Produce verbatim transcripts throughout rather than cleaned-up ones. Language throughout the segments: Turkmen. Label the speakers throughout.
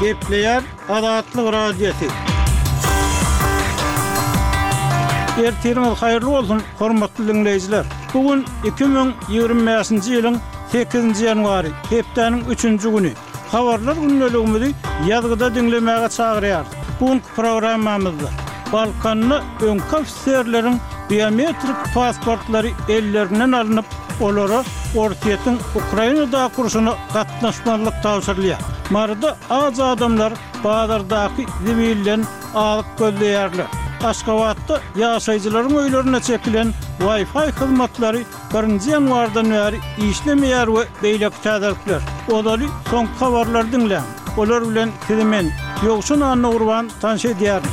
Speaker 1: Gepleyer Adatlyk radiosu. Ertirimiz hayırlı olsun, hormatly dinleyijiler. Bugün iki bin ýygrimi beşinji ýylyň sekizinji ýanwary, hepdeniň üçünji güni. Habarlar günneligimizi ýazgyda dinlemäge çagyrýar. Bugünkü programmamyzda Balkanly öňki ofisierleriň biometrik pasportlary ellerinden alınıp, olara Ortiýetiň Ukrainada kurşuny gatnaşmalyk tawsyrlýar. Marada az adamlar bazardaky zibilden alyp gözleýärler. Aşgabatda ýaşaýjylaryň öýlerine çekilen Wi-Fi hyzmatlary birinji ýanwardan bäri işlemeýär we beýleki täzirlikler. Odaly soň habarlar dinleň. Olar bilen kizimen ýokşun anna urban tanş edýär.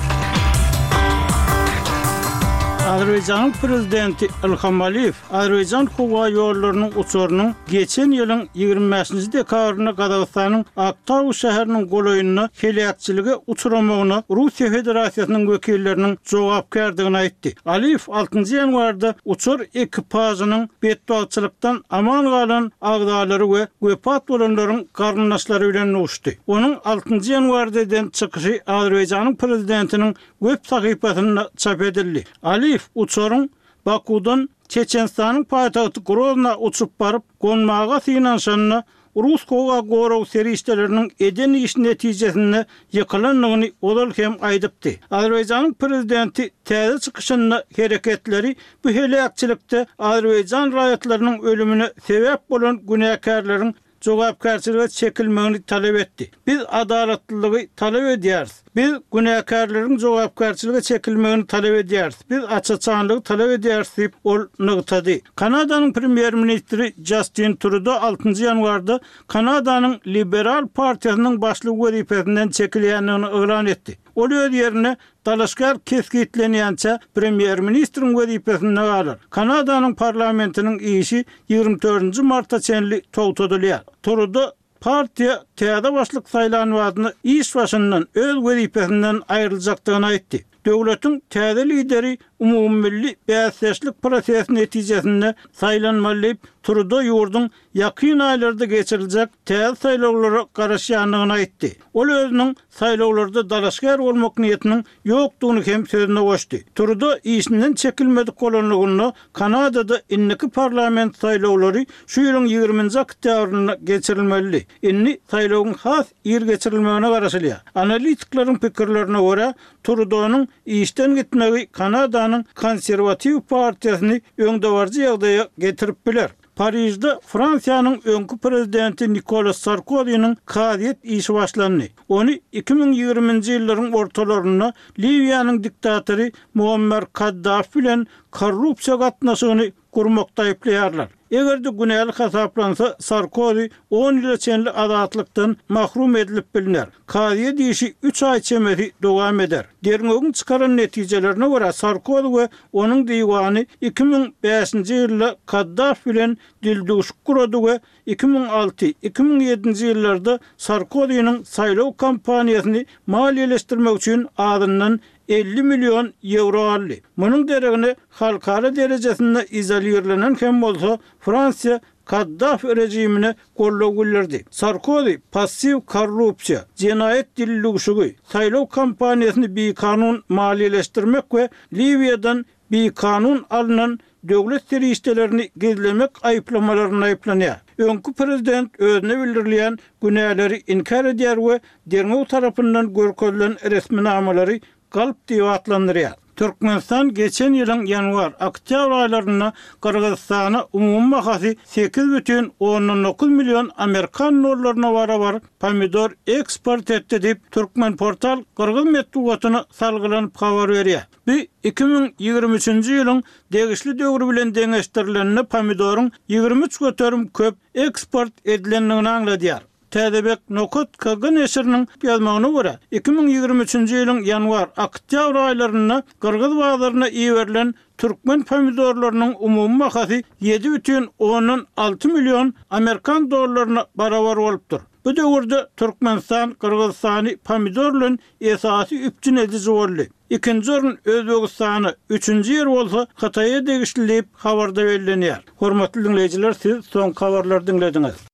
Speaker 1: Azerbaýjanyň prezidenti Ilham Aliýew Azerbaýjan howa ýollarynyň uçurynyň geçen ýylyň ýygrimi beşinji dekabryna Gazagystanyň Aktaw şäheriniň golaýynyna helakçyligi uçuramagyna Russiýa Federasiýasynyň wekilleriniň jogapkärdigini aýtdy. Aliýew altynjy ýanwarda uçur ekipażynyň betbalçylykdan aman galan agdalary we wepat bolanlaryň garnaşlary bilen uçdy. Onuň altynjy ýanwarda eden çykyşy Azerbaýjanyň prezidentiniň web sahypasyna çap edildi. Aliýew uçurun Bakudan Çeçenistanyň paýtagty Grozna uçup baryp gonmaga synanşanyna Rus howa gorow serişdeleriniň eden iş netijesinde ýykylanlygyny olal hem aýdypdy. Azerbaýjanyň prezidenti täze çykyşyna hereketleri bu helakçylykda Azerbaýjan raýatlarynyň ölümine sebäp bolan günäkärleriň jogapkärçilige çekilmegini talep etdi. Biz adaletlilige talep edýäris. Biz günäkärleriň jogapkärçilige çekilmegini talep edýäris. Biz açyçanlygy talep edýäris diýip ol nygtady. Kanadanyň premier ministri Justin Trudeau altynjy ýanwarda Kanadanyň Liberal partiýasynyň başlyk wezipesinden çekilýänligini elan etdi. Ol öz ýerine Dalaşgar keskitlenýänçe premier ministriň wezipesinde galar. Kanadanyň parlamentiniň işi ýygrimi dördünji martda çenli togtadylýar. Trudeau partiýa täze başlyk saýlanmagyny iş başyndan öz wezipesinden aýryljakdygyny aýtdy. Döwletiň täze lideri umumilli bäsleşlik prosesi netijesinde saýlanmaly Trudeau ýurdun ýakyn aýlarda geçiriljek täze saýlawlara garaşýanlygyny aýtdy. Ol özüniň saýlawlarda dalaşgar bolmak niýetiniň ýokdugyny hem sözüne goşdy. Trudeau işinden çekilmedik bolanlygyny Kanadada inniki parlament saýlawlary şu ýylyň ýygrimiňji oktýabryna geçirilmeli. Inni saýlawyň has ýer geçirilmegine garaşylýar. Analitiklaryň pikirlerine görä Trudeau'nun işten gitmegi Kanadanyň konservativ partiýasyny öňdewarjy ýagdaýa getirip biler. Parijde Fransiýanyň öňkü prezidenti Nicolas Sarkozynyň kadet işi başlandy. Ony iki bin ýygrimiňji ýyllaryň ortalaryna Libiýanyň diktatory Muammar Kaddafi bilen korrupsiýa gatnaşygyny gurmakda aýplaýarlar. Egerde günälik hasaplansa Sarkozy on ýyl çenli azatlykdan mahrum edilip biliner. Kadet işi üç ay çemeri dowam eder. Derňegiň çykaran netijelerine görä Sarkozy we onuň diýwany iki bin beşinji ýylda Kaddafi bilen dilduşuk kurady we iki bin alty iki bin ýedinji ýyllarda Sarkozynyň saýlaw kampaniýasyny maliýeleşdirmek üçin adyndan elli milyon euro aldy. Munyň deregine halkara derejesinde izolýerlenen hem bolsa Fransiýa Kaddafi rejimine gollaw bildirdi. Sarkozy passiv korrupsiýa, jenaýet dilduşugy, saýlaw kampaniýasyny bir kanun maliýeleşdirmek we Libiýadan bir kanun alınan döwlet serişdelerini gizlemek aýplamalaryny aýplanýar. Öňkü prezident özüne bildirilýän günäleri inkar edýär we derňew tarapyndan görkezlen resminamary galp diýip atlandyrýar. Türkmenistan geçen ýylyň ýanwar oktýabr aýlaryna Kyrgyzstana umum bahasy sekiz бүтүn on dokuz milyon Amerikan dollaryna barabar pomidor eksport etdi diýip Türkmen portal Kyrgyz medeniýetine salgylanyp habar berýär. Bu iki bin ýygrimi üçünji ýylyň degişli döwri bilen deňeşdirilenine pomidoryň ýygrimi üç göterim köp eksport edilenligini aňladýar. Täzebek Nokot Kagan eşeriniň ýazmagyna görä iki bin ýygrimi üçünji ýylyň ýanwar oktýabr aýlaryna Kyrgyz bazaryna iýerilen Türkmen pomidorlarynyň umumy bahasy yedi бүтүn on alty milyon Amerikan dollaryna barabar bolupdyr. Bu döwürde Türkmenistan Kyrgyzstany pomidor bilen esasy üpçün edici boldy. İkinci orun Özbekistany, üçünji ýer bolsa Hataýa degişli diýip habarda bellenýär. Hormatly dinleýijiler, siz soň habarlary dinlediňiz.